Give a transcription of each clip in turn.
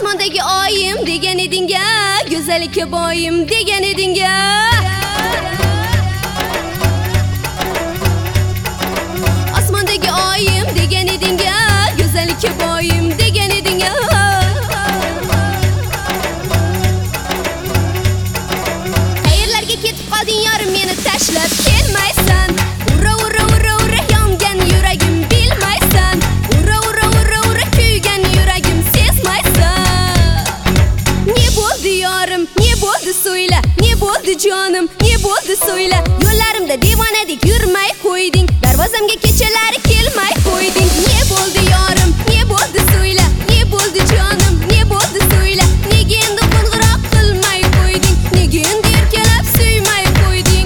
Osmondagi oyim degan eding-a, go'zallikka boyim degan eding-a. Osmondagi oyim degan eding-a, go'zallikka boyim degan eding-a. Qayerlarga ketib qolding yorim, meni tashlab kelmaysan. Ura ura ura ura yongan yuragim bilmaysan. Ura ura ura ura kuygan yuragim sezmaysan. Ne bo'ldi yorim, ne bo'ldi so'yla, ne bo'ldi jonim, ne bo'ldi so'yla. Yo'llarimda devonadek yurmay qo'yding, darvozamga kechalari kelmay qo'yding. Ne bo'ldi yorim, ne bo'ldi so'yla, ne bo'ldi jonim, ne bo'ldi so'yla. Nega endi qo'ng'iroq qilmay qo'yding, nega endi erkalab suymay qo'yding?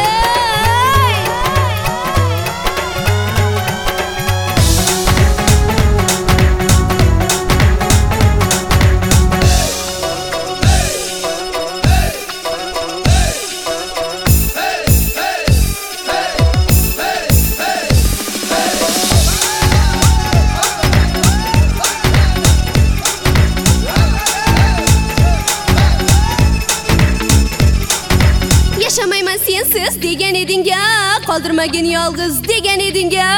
Yaşamayman sensiz degan eding-a, qoldirmagin yolg'iz degan eding-a.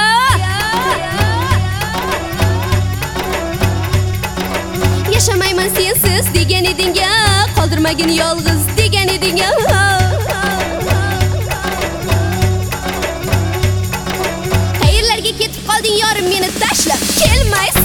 Yaşamayman sensiz degan eding-a, qoldirmagin yolg'iz degan eding-a. Qayerlarga ketib qolding yorim, meni tashlab kelmaysan.